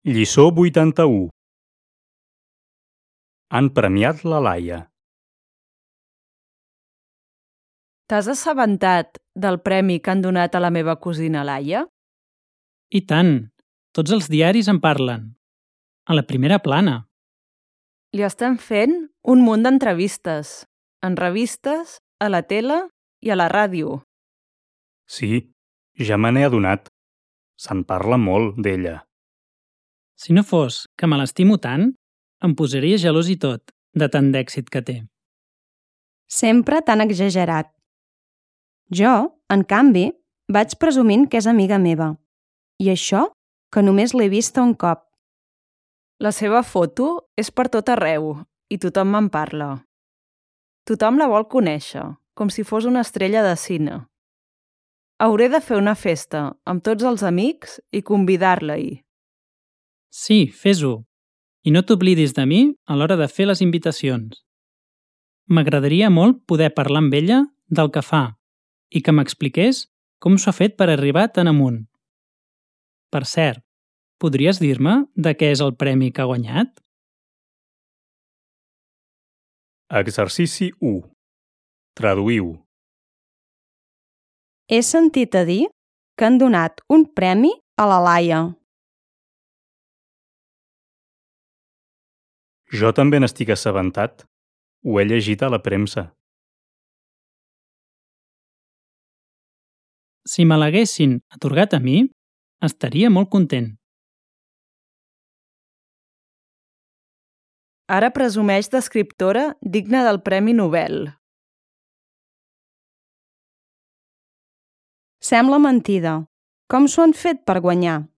Lliçó 81. Han premiat la Laia. T'has assabentat del premi que han donat a la meva cosina Laia? I tant! Tots els diaris en parlen. A la primera plana. Li estem fent un munt d'entrevistes, en revistes, a la tele i a la ràdio. Sí, ja me n'he adonat. Se'n parla molt, d'ella. Si no fos que me l'estimo tant, em posaria gelós i tot, de tant d'èxit que té. Sempre tan exagerat. Jo, en canvi, vaig presumint que és amiga meva. I això, que només l'he vista un cop. La seva foto és per tot arreu i tothom me'n parla. Tothom la vol conèixer, com si fos una estrella de cine. Hauré de fer una festa amb tots els amics i convidar-la-hi. Sí, fes-ho. I no t'oblidis de mi a l'hora de fer les invitacions. M'agradaria molt poder parlar amb ella del que fa i que m'expliqués com s'ho ha fet per arribar tan amunt. Per cert, podries dir-me de què és el premi que ha guanyat? Exercici 1. Traduïu. He sentit a dir que han donat un premi a la Laia. Jo també n'estic assabentat. Ho he llegit a la premsa. Si me l'haguessin atorgat a mi, estaria molt content. Ara presumeix d'escriptora digna del Premi Nobel. Sembla mentida. Com s'ho han fet per guanyar?